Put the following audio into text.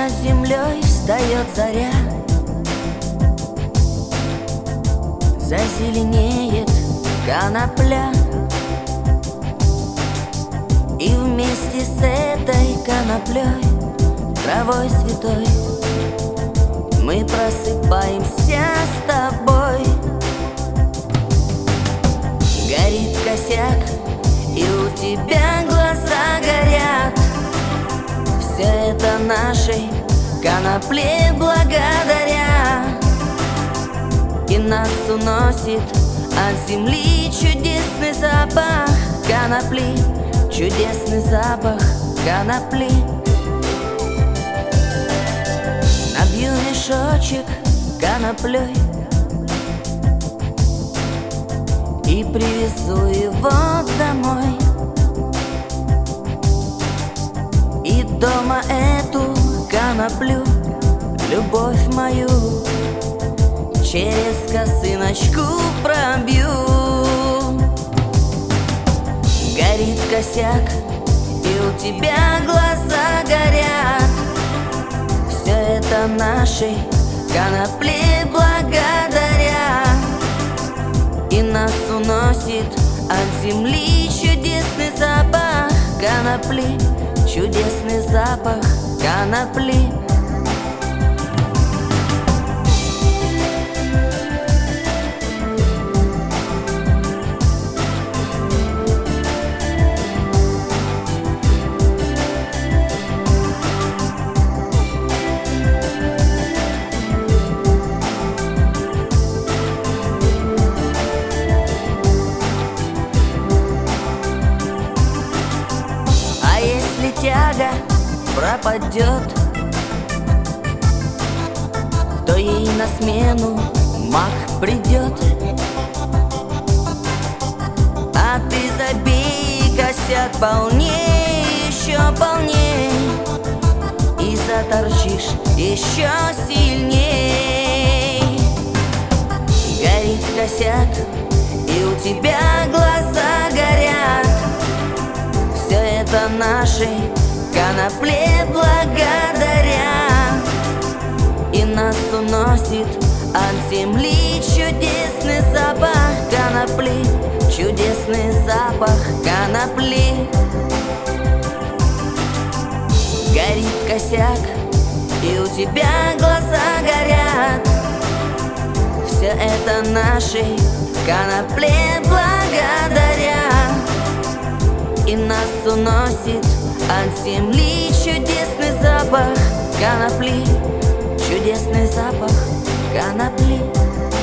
Над землей встает заря, зазеленеет конопля, и вместе с этой коноплей, травой святой, мы просыпаемся с тобой. Горит косяк, и у тебя глаза горят. Все это нашей конопле благодаря. И нас уносит от земли чудесный запах конопли, чудесный запах конопли. Набью мешочек коноплей и привезу его домой. И дома эту коноплю, любовь мою, через косыночку пробью. Горит косяк, и у тебя глаза горят. Все это нашей конопле благодаря. И нас уносит от земли чудесный запах конопли, чудесный запах конопли. Тяга пропадет, то ей на смену маг придет. А ты забей косяк полней, еще полней, и заторчишь еще сильней. Горит косяк, и у тебя глаза горят. Все это нашей конопле благодаря. И нас уносит от земли чудесный запах конопли, чудесный запах конопли. Горит косяк, и у тебя глаза горят. Все это нашей конопле благодаря. И нас уносит от земли чудесный запах конопли, чудесный запах конопли.